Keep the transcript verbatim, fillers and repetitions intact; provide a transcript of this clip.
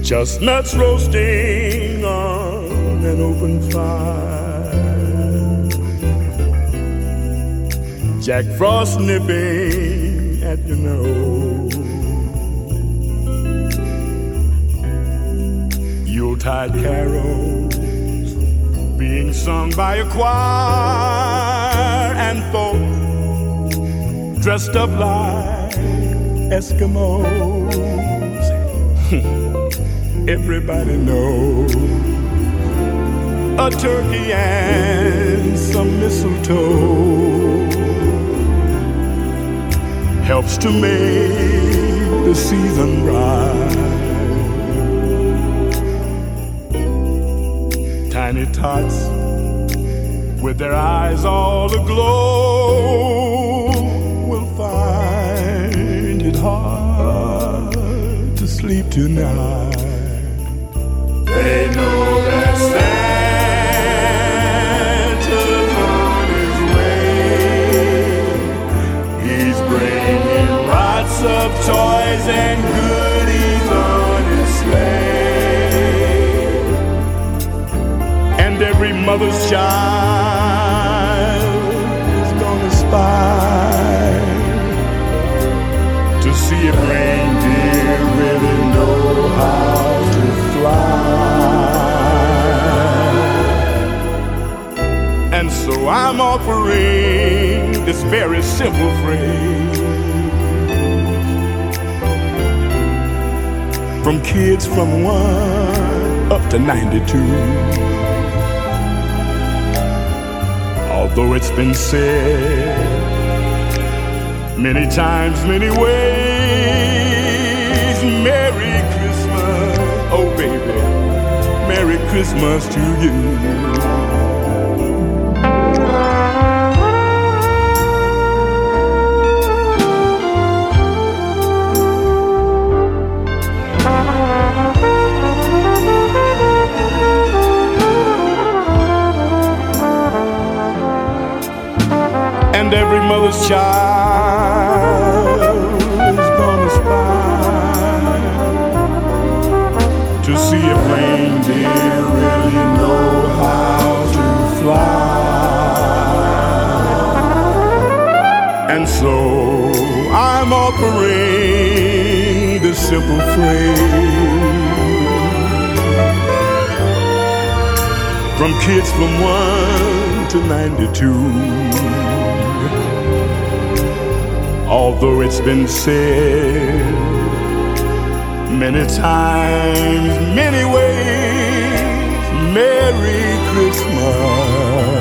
Chestnuts roasting on an open fire, Jack Frost nipping at your nose, Yuletide carols being sung by a choir, and folks dressed up like Eskimos. Everybody knows a turkey and some mistletoe helps to make the season bright. Tiny tots with their eyes all aglow will find it hard to sleep tonight. They know that Santa's on his way. He's bringing lots of toys and goodies on his sleigh. And every mother's child is gonna spy to see if reindeer really know how to fly. And so I'm offering this very simple phrase from kids from one up to ninety-two. Although it's been said many times, many ways, Merry Christmas, oh baby, Merry Christmas to you. And every mother's child is gonna spy to see if reindeer really know how to fly. And so I'm offering this simple phrase from kids from one to ninety-two. Although it's been said many times, many ways, Merry Christmas